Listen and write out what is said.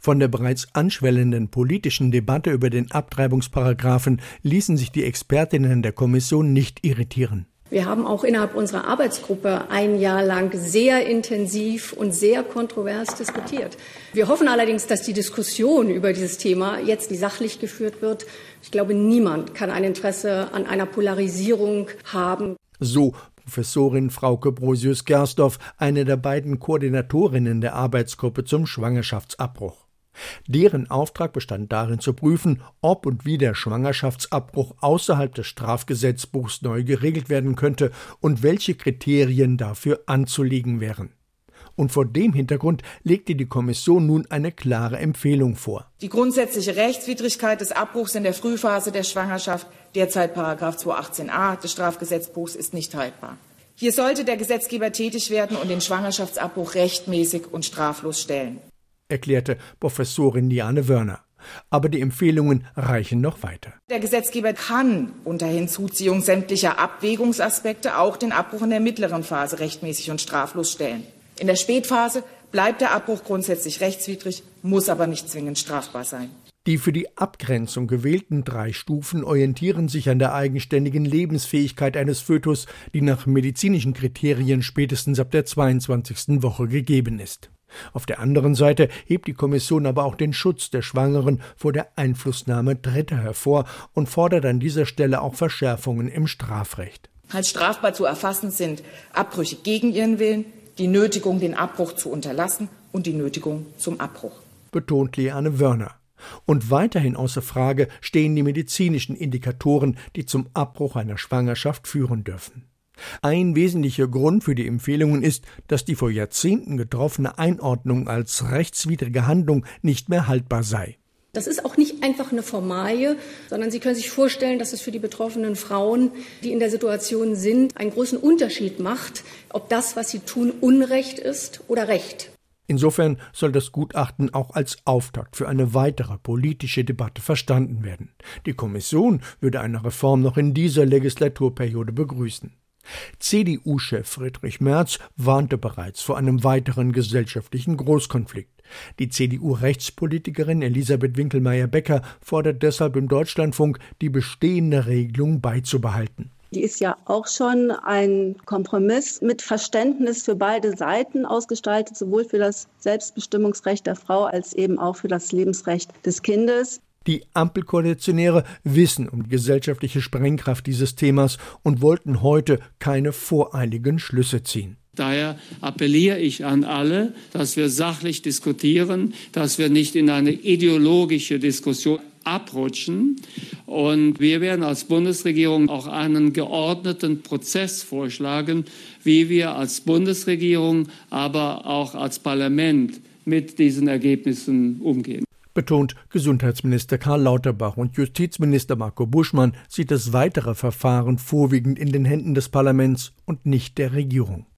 Von der bereits anschwellenden politischen Debatte über den Abtreibungsparagraphen ließen sich die Expertinnen der Kommission nicht irritieren. Wir haben auch innerhalb unserer Arbeitsgruppe ein Jahr lang sehr intensiv und sehr kontrovers diskutiert. Wir hoffen allerdings, dass die Diskussion über dieses Thema jetzt sachlich geführt wird. Ich glaube, niemand kann ein Interesse an einer Polarisierung haben. So Professorin Frauke Brosius-Gersdorf, eine der beiden Koordinatorinnen der Arbeitsgruppe zum Schwangerschaftsabbruch. Deren Auftrag bestand darin zu prüfen, ob und wie der Schwangerschaftsabbruch außerhalb des Strafgesetzbuchs neu geregelt werden könnte und welche Kriterien dafür anzulegen wären. Und vor dem Hintergrund legte die Kommission nun eine klare Empfehlung vor. Die grundsätzliche Rechtswidrigkeit des Abbruchs in der Frühphase der Schwangerschaft, derzeit § 218a des Strafgesetzbuchs, ist nicht haltbar. Hier sollte der Gesetzgeber tätig werden und den Schwangerschaftsabbruch rechtmäßig und straflos stellen, erklärte Professorin Liane Wörner. Aber die Empfehlungen reichen noch weiter. Der Gesetzgeber kann unter Hinzuziehung sämtlicher Abwägungsaspekte auch den Abbruch in der mittleren Phase rechtmäßig und straflos stellen. In der Spätphase bleibt der Abbruch grundsätzlich rechtswidrig, muss aber nicht zwingend strafbar sein. Die für die Abgrenzung gewählten 3 Stufen orientieren sich an der eigenständigen Lebensfähigkeit eines Fötus, die nach medizinischen Kriterien spätestens ab der 22. Woche gegeben ist. Auf der anderen Seite hebt die Kommission aber auch den Schutz der Schwangeren vor der Einflussnahme Dritter hervor und fordert an dieser Stelle auch Verschärfungen im Strafrecht. Als strafbar zu erfassen sind Abbrüche gegen ihren Willen, die Nötigung, den Abbruch zu unterlassen und die Nötigung zum Abbruch, betont Liane Wörner. Und weiterhin außer Frage stehen die medizinischen Indikatoren, die zum Abbruch einer Schwangerschaft führen dürfen. Ein wesentlicher Grund für die Empfehlungen ist, dass die vor Jahrzehnten getroffene Einordnung als rechtswidrige Handlung nicht mehr haltbar sei. Das ist auch nicht einfach eine Formalie, sondern Sie können sich vorstellen, dass es für die betroffenen Frauen, die in der Situation sind, einen großen Unterschied macht, ob das, was sie tun, Unrecht ist oder Recht. Insofern soll das Gutachten auch als Auftakt für eine weitere politische Debatte verstanden werden. Die Kommission würde eine Reform noch in dieser Legislaturperiode begrüßen. CDU-Chef Friedrich Merz warnte bereits vor einem weiteren gesellschaftlichen Großkonflikt. Die CDU-Rechtspolitikerin Elisabeth Winkelmeyer-Becker fordert deshalb im Deutschlandfunk, die bestehende Regelung beizubehalten. Die ist ja auch schon ein Kompromiss mit Verständnis für beide Seiten ausgestaltet, sowohl für das Selbstbestimmungsrecht der Frau als eben auch für das Lebensrecht des Kindes. Die Ampelkoalitionäre wissen um die gesellschaftliche Sprengkraft dieses Themas und wollten heute keine voreiligen Schlüsse ziehen. Daher appelliere ich an alle, dass wir sachlich diskutieren, dass wir nicht in eine ideologische Diskussion abrutschen. Und wir werden als Bundesregierung auch einen geordneten Prozess vorschlagen, wie wir als Bundesregierung, aber auch als Parlament mit diesen Ergebnissen umgehen. Betont Gesundheitsminister Karl Lauterbach, und Justizminister Marco Buschmann sieht das weitere Verfahren vorwiegend in den Händen des Parlaments und nicht der Regierung.